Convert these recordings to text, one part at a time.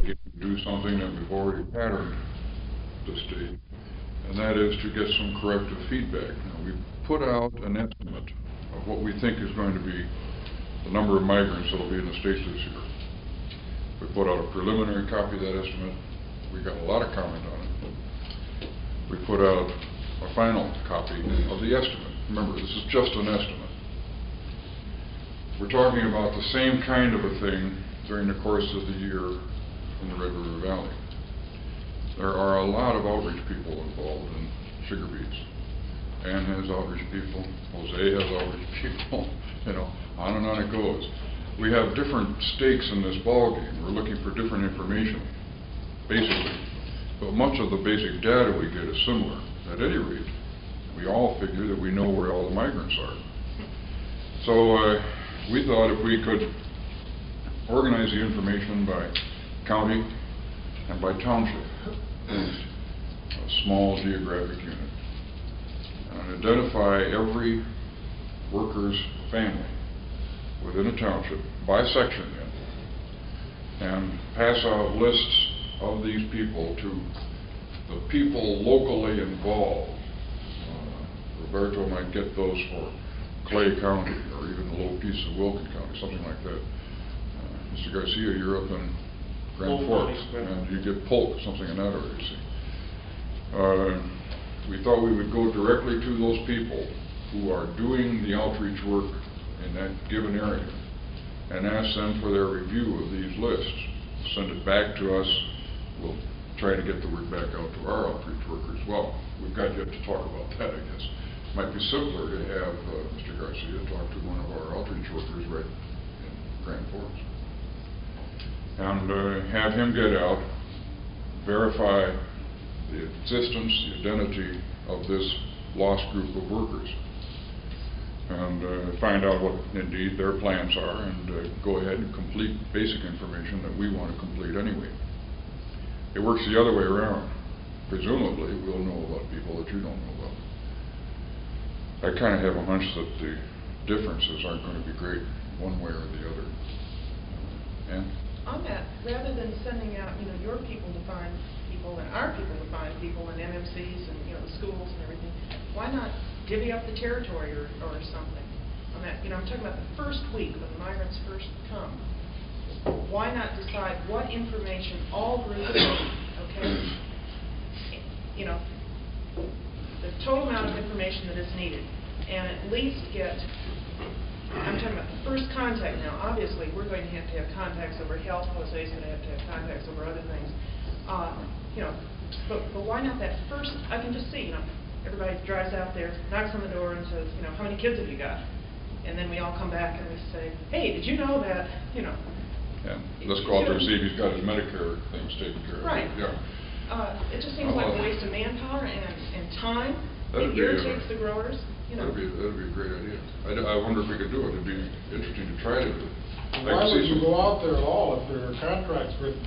again do something that we've already patterned this day, and that is to get some corrective feedback. Now, we've put out an estimate of what we think is going to be the number of migrants that will be in the state this year. We put out a preliminary copy of that estimate. We got a lot of comment on it. We put out a final copy of the estimate. Remember, this is just an estimate. We're talking about the same kind of a thing during the course of the year in the Red River Valley. There are a lot of outreach people involved in sugar beets. Ann has outreach people, Jose has outreach people, you know, on and on it goes. We have different stakes in this ballgame. We're looking for different information, basically. But much of the basic data we get is similar. At any rate, we all figure that we know where all the migrants are. So we thought if we could organize the information by county and by township, a small geographic unit, and identify every worker's family within a township by section then, and pass out lists of these people to the people locally involved. Roberto might get those for Clay County or even a little piece of Wilkin County, something like that. Mr. Garcia, you're up in Grand Forks, and you get Polk, something in that area, you see. We thought we would go directly to those people who are doing the outreach work in that given area and ask them for their review of these lists. Send it back to us. We'll try to get the word back out to our outreach workers. Well, we've got yet to talk about that, I guess. Might be simpler to have Mr. Garcia talk to one of our outreach workers right in Grand Forks and have him get out, verify the existence, the identity of this lost group of workers, and find out what indeed their plans are, and go ahead and complete basic information that we want to complete anyway. It works the other way around. Presumably, we'll know about people that you don't know about. I kind of have a hunch that the differences aren't going to be great one way or the other. And on that, rather than sending out, you know, your people to find people and our people to find people and MMCs and, you know, the schools and everything, why not divvy up the territory or something? On that, you know, I'm talking about the first week when the migrants first come. Why not decide what information all groups need, okay? You know, the total amount of information that is needed, and at least get, I'm talking about the first contact now. Obviously, we're going to have contacts over health. Jose's going to have contacts over other things. You know, but why not that first? I can just see, you know, everybody drives out there, knocks on the door, and says, you know, how many kids have you got? And then we all come back and we say, hey, did you know that? You know. Yeah. Let's go out there and see if he's got his Medicare things taken care of. Right. Yeah. It just seems like a waste of manpower and time. It That'd irritates the growers. You know. That'd be a great idea. I wonder if we could do it. It'd be interesting to try to do it. Why would you go out there at all if there are contracts written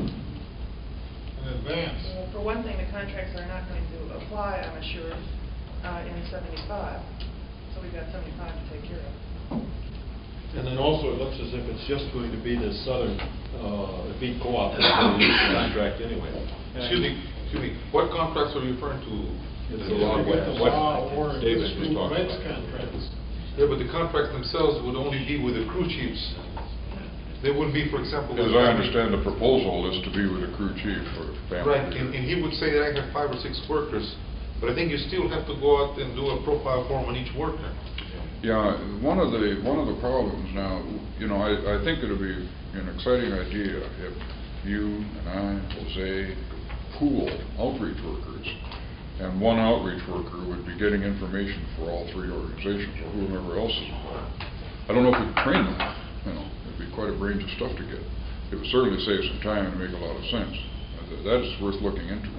in advance? Well, for one thing, the contracts are not going to apply, I'm assured, in 75. So we've got 75 to take care of. And then also, it looks as if it's just going to be the Southern beet co-op contract anyway. Excuse me. What contracts are you referring to? It's the law or David was talking rights about. contracts. Yeah, but the contracts themselves would only be with the crew chiefs. They wouldn't be, for example. As I understand, the proposal is to be with a crew chief or family. Right, and he would say that I have 5 or 6 workers, but I think you still have to go out and do a profile form on each worker. Yeah, one of the problems now, you know, I think it would be an exciting idea if you and I, Jose, pool outreach workers, and one outreach worker would be getting information for all 3 organizations or whomever else is involved. I don't know if we could train them, you know, it'd be quite a range of stuff to get. It would certainly save some time and make a lot of sense. That is worth looking into.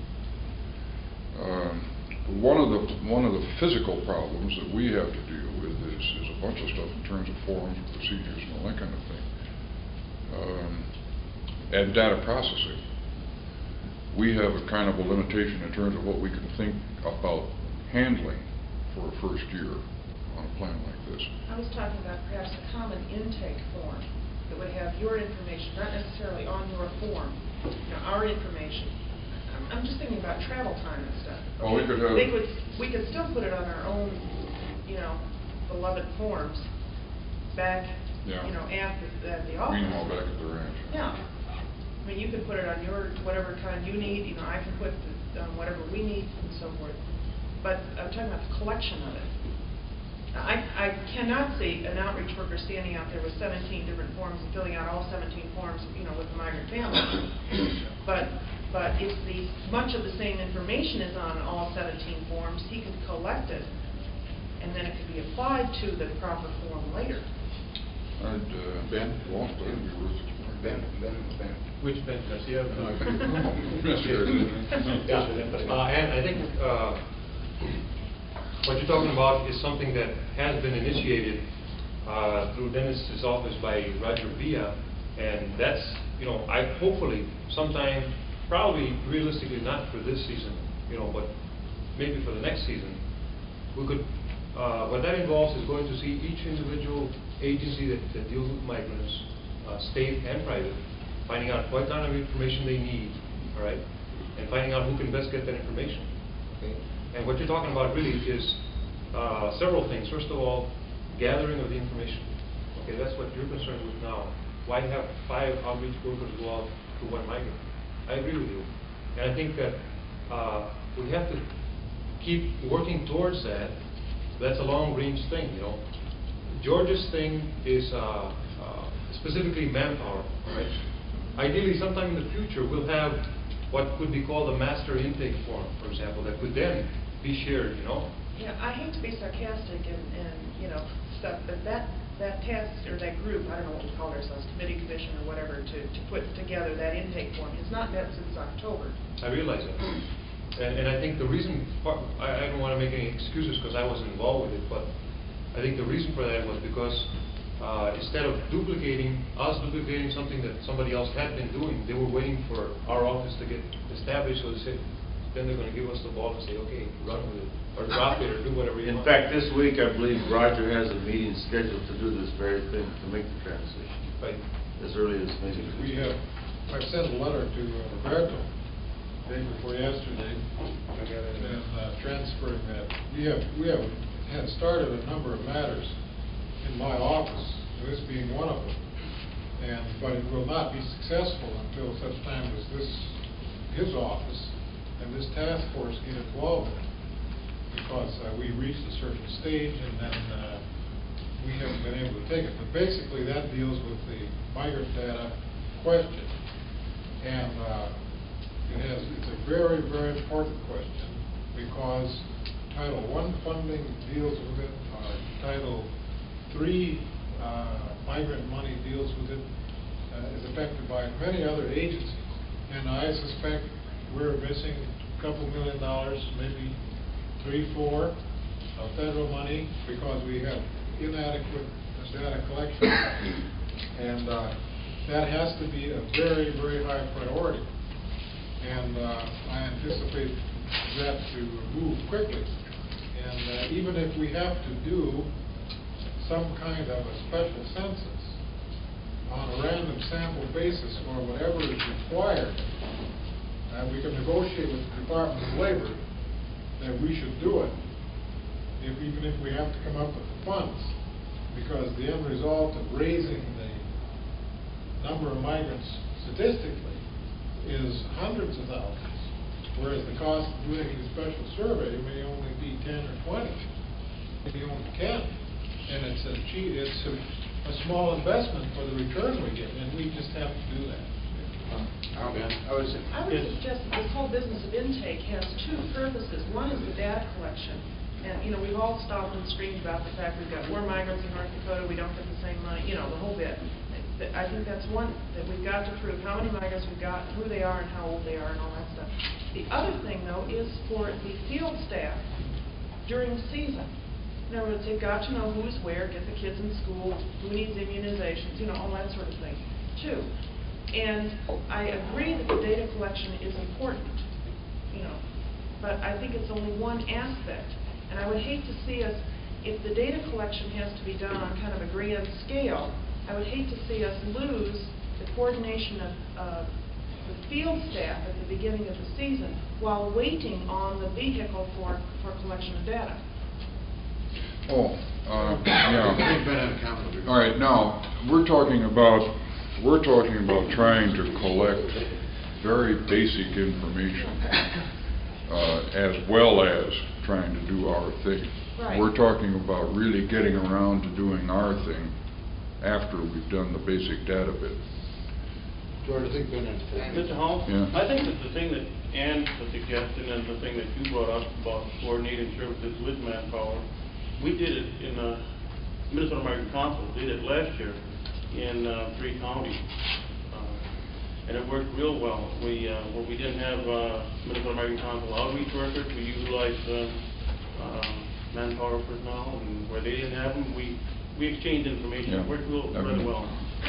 One of the physical problems that we have to deal with is a bunch of stuff in terms of forms and procedures and all that kind of thing, and data processing. We have a kind of a limitation in terms of what we can think about handling for a first year on a plan like this. I was talking about perhaps a common intake form that would have your information, not necessarily on your form, our information. I'm just thinking about travel time and stuff. Well, we could have- We could still put it on our own, beloved forms back, Yeah. at the office. Meanwhile, back at the ranch. Yeah. I mean, you can put it on your, whatever kind you need, I can put whatever we need and so forth. But I'm talking about the collection of it. Now, I cannot see an outreach worker standing out there with 17 different forms and filling out all 17 forms, with the migrant family. But if much of the same information is on all 17 forms, he could collect it, and then it could be applied to the proper form later. Ben? Walt, that'd be worth exploring. Ben. Which Ben Garcia? Mr. Yeah, and I think what you're talking about is something that has been initiated through Dennis's office by Roger Villa, and that's, I hopefully sometime, probably realistically not for this season, but maybe for the next season, we could, what that involves is going to see each individual agency that deals with migrants, state and private, finding out what kind of information they need, all right, and finding out who can best get that information. Okay? And what you're talking about really is several things. First of all, gathering of the information. Okay, that's what you're concerned with now. Why have 5 outreach workers go out to 1 migrant? I agree with you. And I think that we have to keep working towards that. That's a long-range thing, George's thing is specifically manpower, right? Ideally, sometime in the future, we'll have what could be called a master intake form, for example, that could then be shared, Yeah, I hate to be sarcastic and stuff, but that task or that group, I don't know what we call ourselves, committee, commission, or whatever, to put together that intake form, has not met since October. I realize that. And I think the reason, I don't want to make any excuses because I wasn't involved with it, but I think the reason for that was because instead of duplicating something that somebody else had been doing, they were waiting for our office to get established, so they said, then they're going to give us the ball and say, okay, run with it, or drop it, or do whatever you In want. fact, this week, I believe Roger has a meeting scheduled to do this very thing, to make the transition, Right. as early as maybe. I've sent a letter to Roberto, day before yesterday, and transferring that. We had started a number of matters in my office, this being one of them, but it will not be successful until such time as his office and this task force get involved in it, because we reached a certain stage and then we haven't been able to take it. But basically, that deals with the migrant data question, and it's a very, very important question, because Title I funding deals with it, Title III migrant money deals with it, is affected by many other agencies, and I suspect we're missing a couple $2 million, maybe 3, 4 of federal money, because we have inadequate data collection, and that has to be a very, very high priority. And I anticipate that to move quickly. And even if we have to do some kind of a special census on a random sample basis or whatever is required, we can negotiate with the Department of Labor that we should do it, even if we have to come up with the funds, because the end result of raising the number of migrants statistically is hundreds of thousands, whereas the cost of doing a special survey may only be 10 or 20, maybe only 10, and it's a small investment for the return we get, and we just have to do that. I would suggest that this whole business of intake has 2 purposes. One is the data collection, and we've all stopped and screamed about the fact we've got more migrants in North Dakota, we don't get the same money, the whole bit. I think that's one, that we've got to prove how many migrants we've got, who they are, and how old they are, and all that stuff. The other thing, though, is for the field staff during the season. In other words, they've got to know who's where, get the kids in school, who needs immunizations, all that sort of thing, too. And I agree that the data collection is important, but I think it's only one aspect. And I would hate to see us, if the data collection has to be done on kind of a grand scale, I would hate to see us lose the coordination of the field staff at the beginning of the season while waiting on the vehicle for collection of data. Oh, I think yeah. Ben had a comment. All right, now, we're talking about trying to collect very basic information, as well as trying to do our thing. Right. We're talking about really getting around to doing our thing after we've done the basic data bit. George, I think Ben had a comment. Mr. Hall? Yeah. I think that the thing that Ann was suggesting and the thing that you brought up about coordinating services with manpower, we did it in Minnesota American Council, did it last year in 3 counties. And it worked real well. Where we didn't have Minnesota American Council outreach workers, we utilized manpower personnel, and where they didn't have them, we exchanged information. Yeah. It worked really Definitely. well.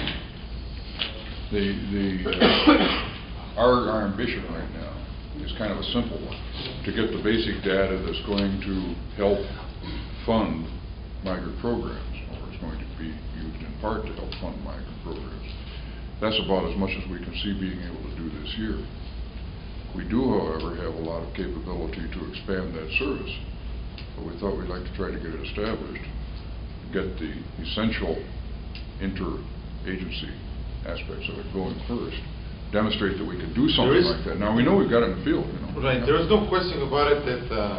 Our ambition right now is kind of a simple one, to get the basic data that's going to help fund migrant programs, or is going to be used in part to help fund migrant programs. That's about as much as we can see being able to do this year. We do, however, have a lot of capability to expand that service, but we thought we'd like to try to get it established, get the essential inter-agency aspects of it going first, demonstrate that we can do something like that. Now, we know we've got it in the field, you know. Right, there is no question about it that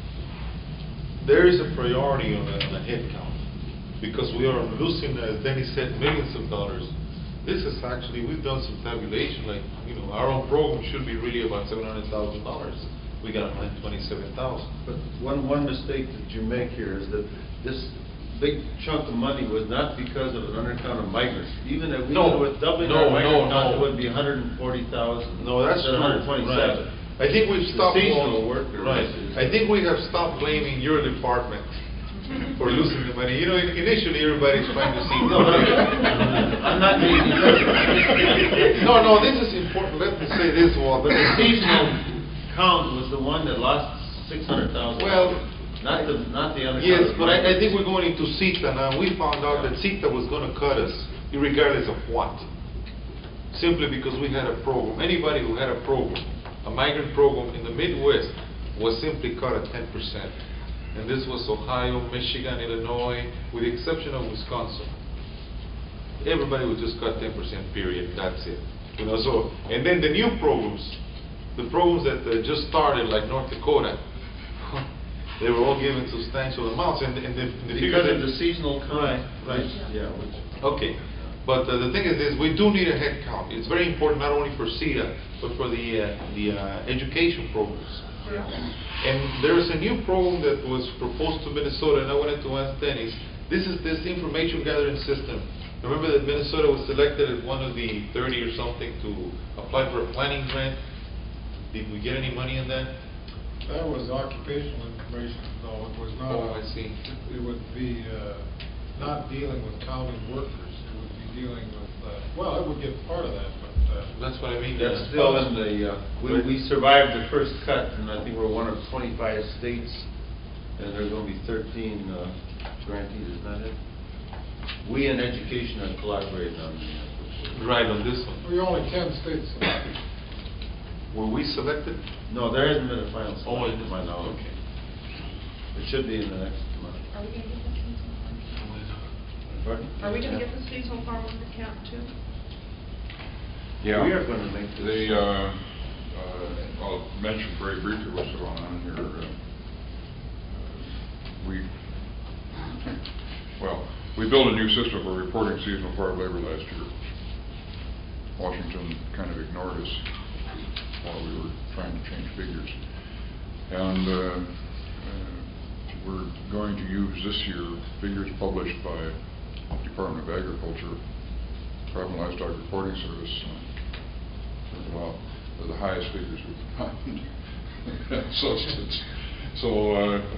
there is a priority on the head count, because we are losing, as Denny said, millions of dollars. This is actually, we've done some tabulation, like, you know, our own program should be really about $700,000. We got $127,000. But one mistake that you make here is that this big chunk of money was not because of an undercount of migrants. Even if we No, with doubling no, our migrant count, no. it would be 140,000. No, that's instead of true. 127. Right. I think we've The stopped. seasonal workers Right. is- I think we have stopped blaming your department for losing the money. You know, initially everybody's trying to see. No, I'm not making No, this is important. Let me say this, Walter. But the seasonal count was the one that lost 600,000. Well, Not the other. Yes, count. but I think we're going into CETA now. We found out that CETA was going to cut us, regardless of what. Simply because we had a program. Anybody who had a program, a migrant program in the Midwest, was simply cut at 10%. And this was Ohio, Michigan, Illinois, with the exception of Wisconsin. Everybody was just cut 10%, period. That's it. You know, so, and then the new programs, the programs that just started, like North Dakota, they were all given substantial amounts, and the figure Because that of the seasonal count. Right. Yeah. Okay, but the thing is this, we do need a head count. It's very important not only for CETA, but for the education programs. Yeah. And there's a new program that was proposed to Minnesota, and I wanted to ask Dennis, this is this information gathering system. Remember that Minnesota was selected as one of the 30 or something to apply for a planning grant? Did we get any money in that? That was occupational information, though, it was not. Oh, I see. It would be not dealing with counting workers, it would be dealing with, well, it would get part of that, but. That's what I mean. That's still in the, we survived the first cut, and I think we're one of 25 states, and there's going to be 13 grantees, isn't that it? We in education have collaborated on that. Right, on this one. We're only 10 states. Were we selected? No, there hasn't been a final Oh, selection, to my knowledge. okay. It should be in the next month. Are we going to get the seasonal farm? Pardon? Are we going to get the seasonal farm worker count too? Yeah. We are going to make this. I'll mention very briefly what's going on here. We built a new system for reporting seasonal farm labor last year. Washington kind of ignored us while we were trying to change figures. And we're going to use this year figures published by Department of Agriculture, Crop and Livestock Reporting Service. Well, they're the highest figures we can find in substance. So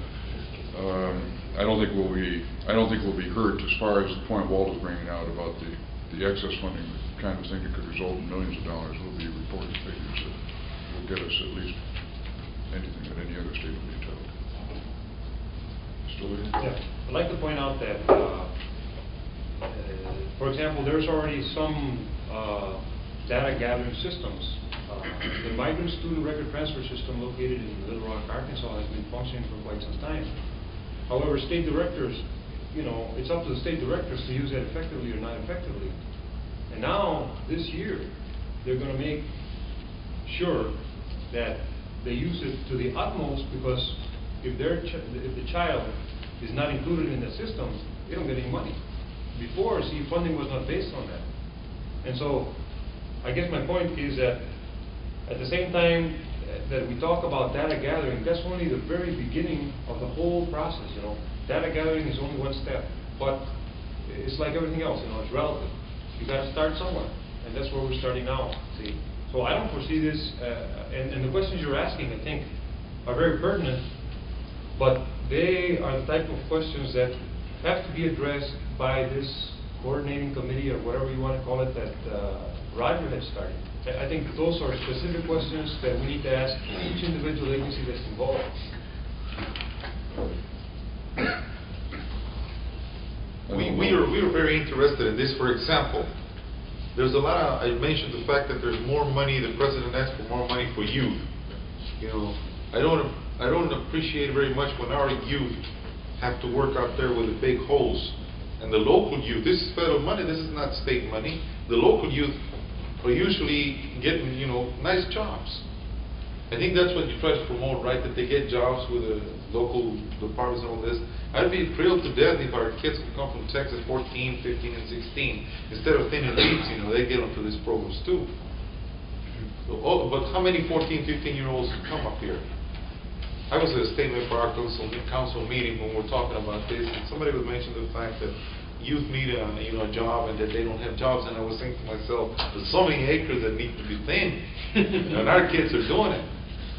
I don't think we'll be hurt as far as the point Walt is bringing out about the excess funding, the kind of thing that could result in millions of dollars. Will be reported figures that will get us at least anything that any other state will be entitled. Still there? Yeah, I'd like to point out that For example, there's already some data gathering systems. The migrant student record transfer system located in Little Rock, Arkansas has been functioning for quite some time. However, state directors, it's up to the state directors to use that effectively or not effectively. And now, this year, they're going to make sure that they use it to the utmost, because if the child is not included in the system, they don't get any money. Before, see, funding was not based on that. And so, I guess my point is that at the same time that we talk about data gathering, that's only the very beginning of the whole process. Data gathering is only one step, but it's like everything else. It's relative. You got to start somewhere, and that's where we're starting now. See, so I don't foresee this, and the questions you're asking, I think, are very pertinent, but they are the type of questions that have to be addressed by this coordinating committee, or whatever you want to call it, that Roger had started. I think those are specific questions that we need to ask each individual agency that's involved. We are very interested in this. For example, there's a lot of, I mentioned the fact that there's more money, the president asked for more money for youth. I don't appreciate very much when our youth have to work out there with the big holes. And the local youth, this is federal money, this is not state money. The local youth are usually getting, nice jobs. I think that's what you try to promote, right? That they get jobs with the local departments and all this. I'd be thrilled to death if our kids could come from Texas 14, 15, and 16. Instead of thinning leads, they get onto these programs too. So, but how many 14, 15-year-olds come up here? I was at a statement for our council meeting when we were talking about this, and somebody was mentioning the fact that youth need a job and that they don't have jobs, and I was thinking to myself, there's so many acres that need to be thinned, and our kids are doing it.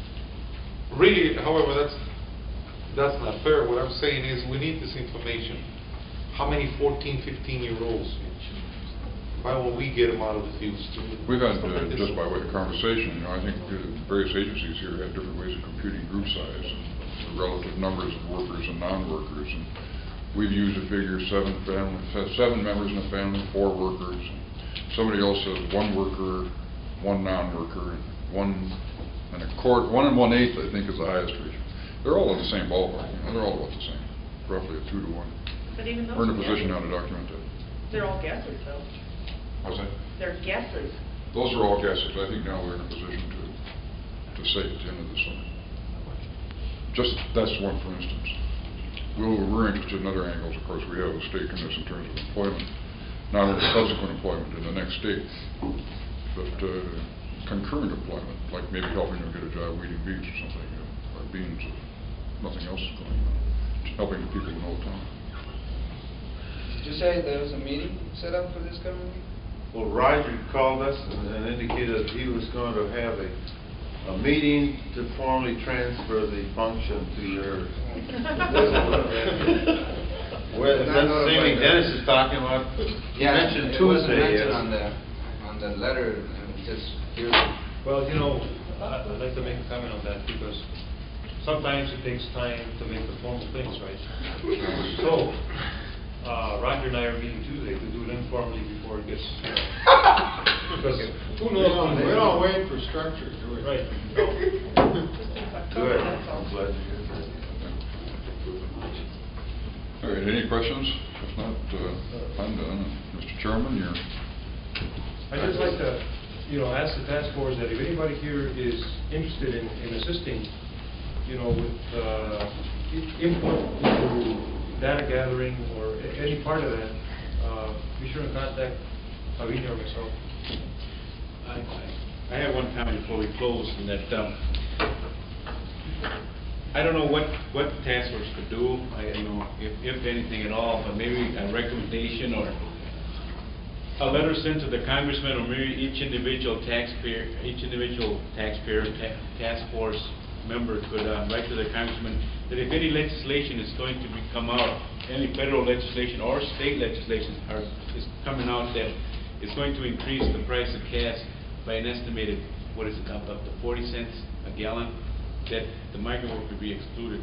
Really, however, that's not fair. What I'm saying is we need this information. How many 14, 15-year-olds? Why won't we get them out of the fields? We've had, just by way of conversation, I think various agencies here have different ways of computing group size, and the relative numbers of workers and non-workers. And we've used a figure, 7 members in a family, 4 workers. Somebody else says 1 worker, 1 non-worker, and 1 1 1/8, I think, is the highest ratio. They're all in the same ballpark. They're all about the same, roughly a 2 to 1. But even those We're in a are position now guesses. to document that. They're all guesses, though. How's that? They're guesses. Those are all guesses. I think now we're in a position to say at the end of the summer. That's one, for instance. We're interested in other angles. Of course, we have a stake in this in terms of employment, not only subsequent employment in the next state, but concurrent employment, like maybe helping them get a job weeding beets or something, or beans, if nothing else is going on. Just helping the people in Old Town. Did you say there was a meeting set up for this coming week? Well, Roger called us and indicated that he was going to have a meeting to formally transfer the function to your... Well, that's the same thing Dennis is talking about. He mentioned it wasn't Tuesday. mentioned on the letter, just here. Well, I'd like to make a comment on that, because sometimes it takes time to make the formal things, right? So, Roger and I are meeting Tuesday to do it informally before it gets, because who knows when We don't wait for structure, do we? Right. Good. I'm glad to hear that. All right, any questions? If not, I'm done. Mr. Chairman, you're... I'd just like to, ask the task force that if anybody here is interested in assisting, with input into data gathering or any part of that, be sure to contact Javier or myself. I have one comment before we close, and that I don't know what the task force could do, if anything at all, but maybe a recommendation or a letter sent to the congressman, or maybe each individual taxpayer task force member could write to the congressman that if any legislation is going to come out, any federal legislation or state legislation is coming out that is going to increase the price of gas by an estimated, up to 40 cents a gallon, that the migrant worker be excluded.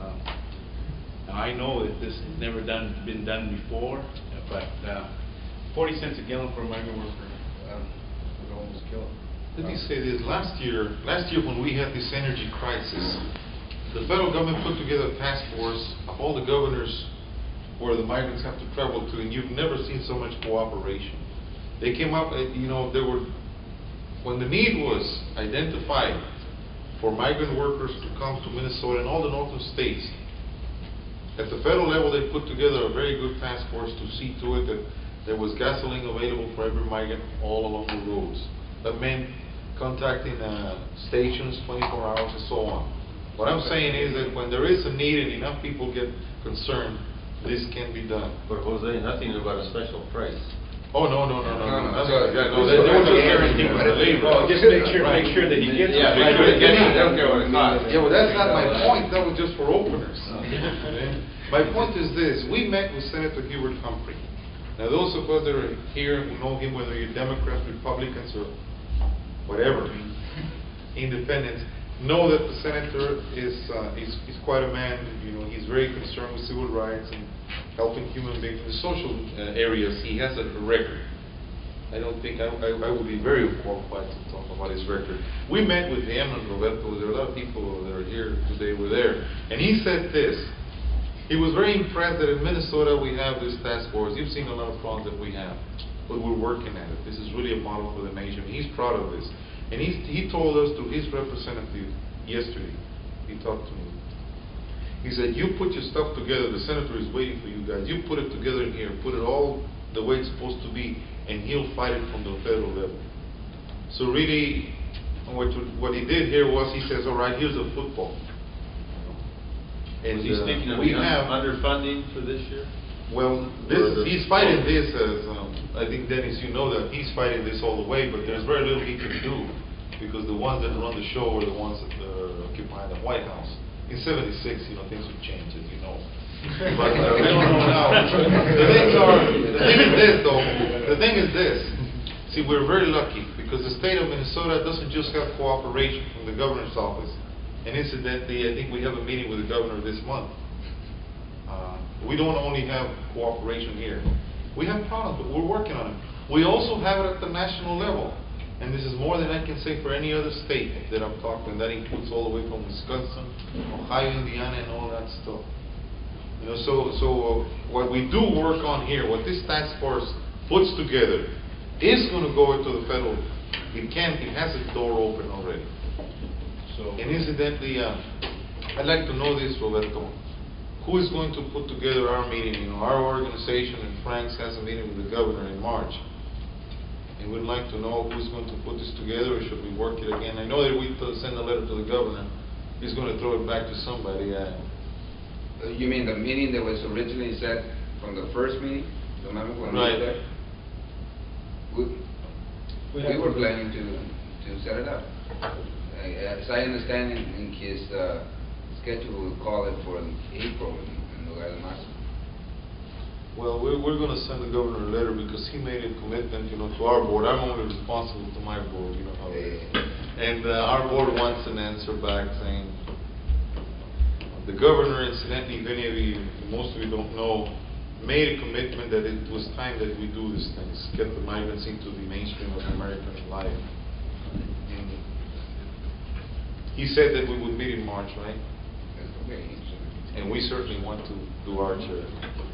Now I know that this has never been done before, but 40 cents a gallon for a migrant worker. Would almost kill them. Let me say this, last year when we had this energy crisis, the federal government put together a task force of all the governors where the migrants have to travel to, and you've never seen so much cooperation. They came up, when the need was identified for migrant workers to come to Minnesota and all the northern states, at the federal level, they put together a very good task force to see to it that there was gasoline available for every migrant all along the roads. That meant contacting stations 24 hours and so on. What I'm saying is that when there is a need and enough people get concerned, this can be done. But Jose, nothing about a special price. Oh, no. No, That's so- yeah, so they don't that's guarantee okay. for the labor. Well, just make sure that he gets it. Yeah, make sure he gets it. They don't care what it costs. Yeah, well, that's not my point, that was just for openers. My point is this, we met with Senator Hubert Humphrey. Now, those of us that are here who know him, whether you're Democrats, Republicans, or whatever, independents, know that the senator is quite a man. He's very concerned with civil rights and helping human beings in the social areas. He has a record. I don't think I would be very qualified to talk about his record. We met with him and Roberto. There are a lot of people that are here today were there, and he said this. He was very impressed that in Minnesota we have this task force. You've seen a lot of problems that we have, but we're working at it. This is really a model for the nation. He's proud of this. And he told us through his representative yesterday, he talked to me. He said, you put your stuff together, the senator is waiting for you guys. You put it together in here, put it all the way it's supposed to be, and he'll fight it from the federal level. So really, what he did here was he says, all right, here's a football. And Was he speaking of we the have underfunding for this year? Well, he's fighting this as, I think Dennis, you know that he's fighting this all the way, but there's very little he can do because the ones that run the show are the ones that occupy the White House. In '76, things would change, as you know. But we don't know now. The thing is this. See, we're very lucky because the state of Minnesota doesn't just have cooperation from the governor's office. And incidentally, I think we have a meeting with the governor this month. We don't only have cooperation here. We have problems, but we're working on it. We also have it at the national level. And this is more than I can say for any other state that I've talked to, and that includes all the way from Wisconsin, Ohio, Indiana, and all that stuff. So what we do work on here, what this task force puts together, is going to go into the federal. It has its door open already. And incidentally, I'd like to know this, Roberto. Who is going to put together our meeting? Our organization and Frank's has a meeting with the governor in March. And we'd like to know who's going to put this together, or should we work it again? I know that we send a letter to the governor. He's going to throw it back to somebody. You mean the meeting that was originally set from the first meeting? Remember when we were there? We were planning to set it up. As I understand in his schedule, we'll call it for April in lugar de marzo. Well, we're going to send the governor a letter because he made a commitment, to our board. I'm only responsible to my board, you know how it is. And our board wants an answer back saying, the governor, incidentally, if any of you, most of you don't know, made a commitment that it was time that we do these things, get the migrants into the mainstream of American life. And he said that we would meet in March, right? And we certainly want to do our share.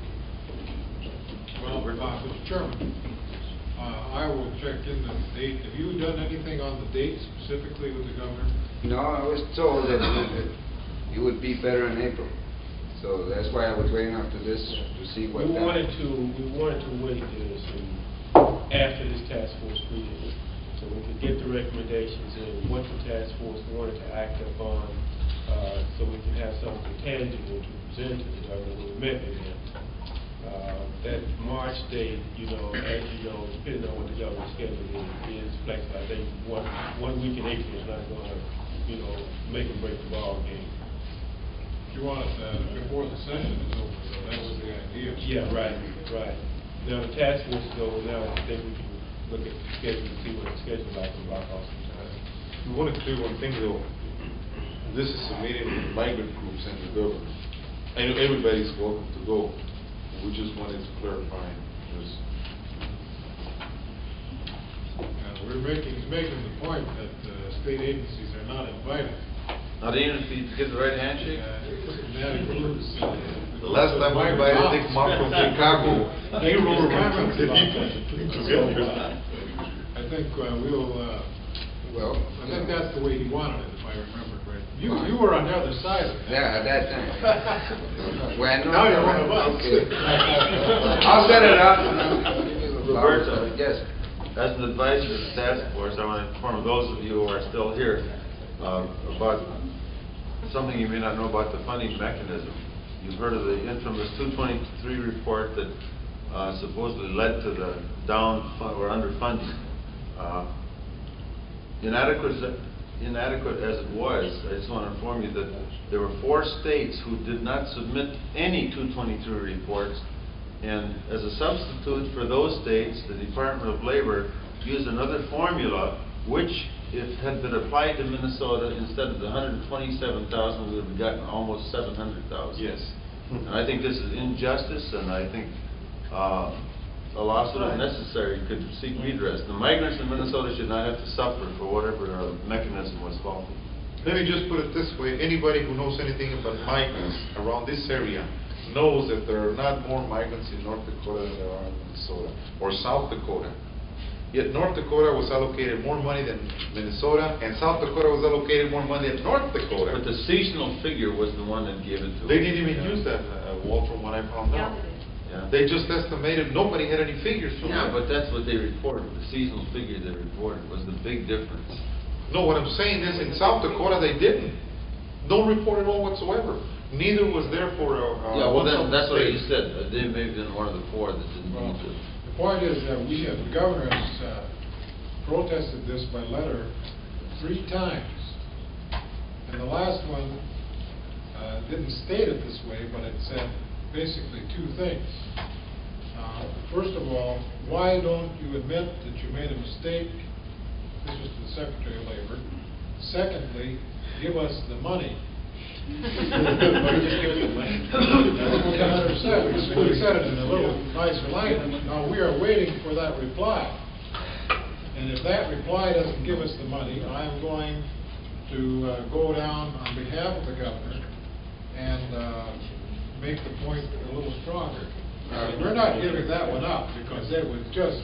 Well, Mr. Chairman, I will check in the date. Have you done anything on the date specifically with the governor? No, I was told that it would be better in April. So that's why I was waiting after this to see what. We wanted to wait this after this task force meeting, so we could get the recommendations and what the task force wanted to act upon, so we can have something tangible to present to the governor when we met with him. That March date, as you know, depending on what the governor's schedule is flexible. I think one week in April is not going to, make or break the ball game. You want it before the session is over, so that was the idea. Yeah, right. Now, the task force is over now. I think we can look at the schedule and see what the schedule is like and block off some time. We want to clear one thing, though. This is a meeting with migrant groups and the governor. I know everybody's welcome to go. We just wanted to clarify. he's making the point that state agencies are not invited. Not even if you get the right handshake? That includes. The last time we invited Dick Mark from Chicago, he rolled around from the I think Well, I think that's the way he wanted it, if I remember right. You were on the other side of it. yeah, at that time. Well, no, Now you're one of us. okay. I'll set it up. Roberto. Yes. As an advisor to the task force, I want to inform those of you who are still here about something you may not know about the funding mechanism. You've heard of the infamous 223 report that supposedly led to the underfunding. Inadequate as it was, I just want to inform you that there were 4 states who did not submit any 223 reports, and as a substitute for those states, the Department of Labor used another formula, which, if had been applied to Minnesota, instead of the 127,000, we would have gotten almost 700,000. Yes. And I think this is injustice, and I think a lawsuit if necessary could seek redress. The migrants in Minnesota should not have to suffer for whatever mechanism was faulty. Let me just put it this way. Anybody who knows anything about migrants around this area knows that there are not more migrants in North Dakota than there are in Minnesota or South Dakota. Yet North Dakota was allocated more money than Minnesota, and South Dakota was allocated more money than North Dakota. But the seasonal figure was the one that gave it to us. They didn't even use that, Walt, from what I found out. Yeah. They just estimated, nobody had any figures from Yeah, that. but that's what they reported. The seasonal figure they reported was the big difference. No, what I'm saying is in South Dakota, they didn't. No report at all whatsoever. Neither was there for Yeah, well, one that's what state. you said. They may have been one of the 4 that didn't Well, need to. the point is that the governor has protested this by letter 3 times. And the last one didn't state it this way, but it said basically 2 things. First of all, why don't you admit that you made a mistake? This was to the Secretary of Labor. Secondly, give us the money. That's what the letter said. We said it in a little nicer language. Now, we are waiting for that reply. And if that reply doesn't give us the money, I'm going to go down on behalf of the governor and make the point a little stronger. We're not giving that one up because it was just,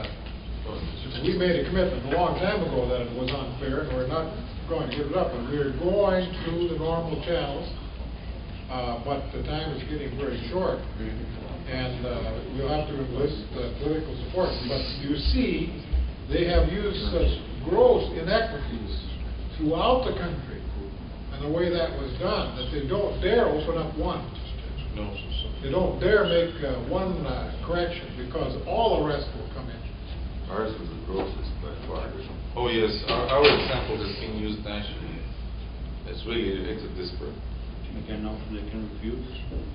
we made a commitment a long time ago that it was unfair, and we're not going to give it up. And we're going through the normal channels, but the time is getting very short. And we'll have to enlist political support. But you see, they have used such gross inequities throughout the country, and the way that was done, that they don't dare open up one. No. They don't dare make one correction, because all the rest will come in. Ours was the grossest by far. Oh, yes, our example is being used nationally. It's a disparate. Make an offer they can refuse.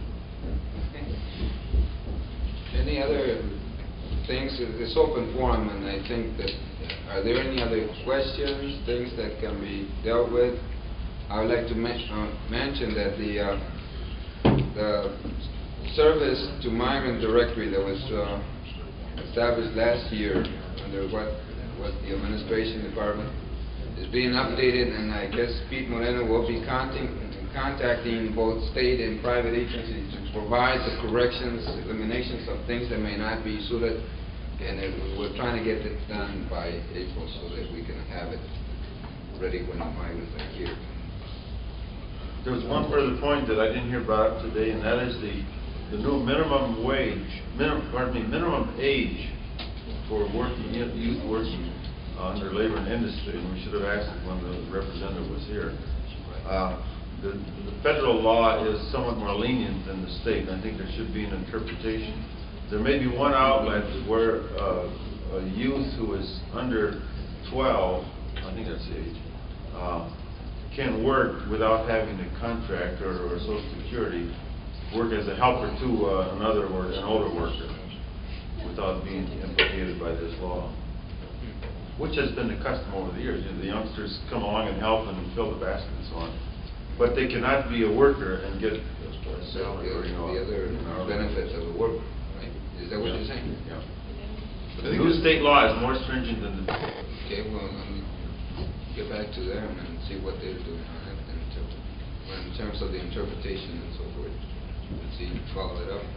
Any other things? It's open forum, and I think that, are there any other questions, things that can be dealt with? I would like to mention that the service to migrant directory that was established last year under what the administration department is being updated, and I guess Pete Moreno will be contacting both state and private agencies to provide the corrections, eliminations of things that may not be suited, and we're trying to get it done by April so that we can have it ready when the migrants are here. There's one further point that I didn't hear brought up today, and that is the new minimum age for working, youth working under labor and industry, and we should have asked it when the representative was here. The federal law is somewhat more lenient than the state, and I think there should be an interpretation. There may be one outlet where a youth who is under 12, I think that's the age, can work without having a contract or Social Security, work as a helper to an older worker, without being implicated by this law, which has been the custom over the years. You know, the youngsters come along and help and fill the basket and so on, but they cannot be a worker and get a salary or, The other benefits of the work, right? Is that what you're saying? Yeah. But the new state law is more stringent than the Okay, well, get back to them and see what they're doing on it, and in terms of the interpretation and so forth, and see, follow it up.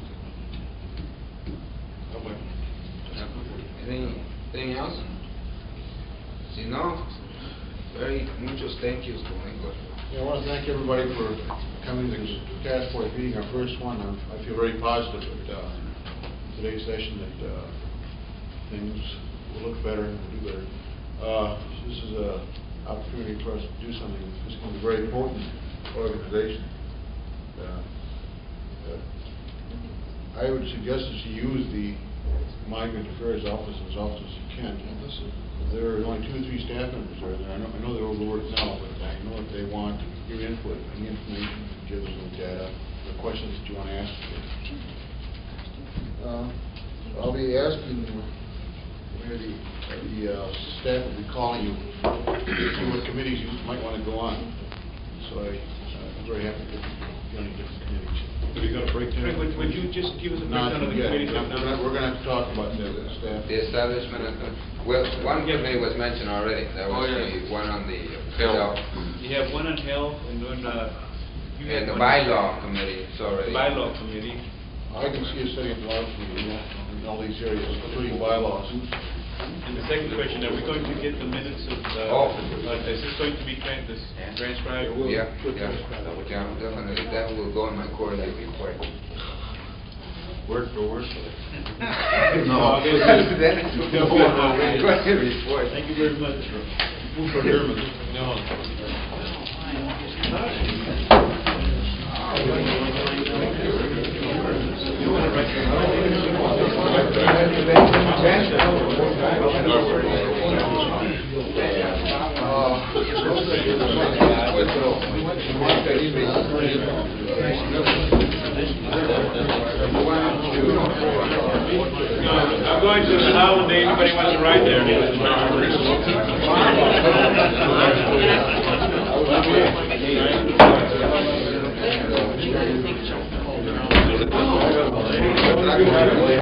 Anything else? Si no, muchos thank yous, conmigo. Yeah, I want to thank everybody for coming to this task force meeting, our first one. I feel very positive at today's session that things will look better and will do better. This is an opportunity for us to do something. This is going to be a very important organization. I would suggest that you use the Migrant Affairs Office as often as you can. There are only 2 or 3 staff members there. I know they're overworked now, but I know if they want your input, any information, give us some data, the questions that you want to ask. I'll be asking where the staff will be calling you, see what committees you might want to go on. So I'm very happy to be on different committees. Have you got a breakdown? Would you just give us a Not breakdown of the yet. committees? We're going to have to talk about the staff. The establishment, well, one committee was mentioned already, that was the one on the health. You have one on health and one, you have And the one- bylaw committee, sorry. Bylaw committee. I can see us setting up large meetings in all these areas, including bylaws. And the second question, are we going to get the minutes of, is this going to be transcribed? Yeah, definitely, that will go in my quarterly report. Word for word. No, that will go in my quarterly report. Thank you very much. Move for adjournment. I'm going to the holiday, anybody wants to ride there? Thank you.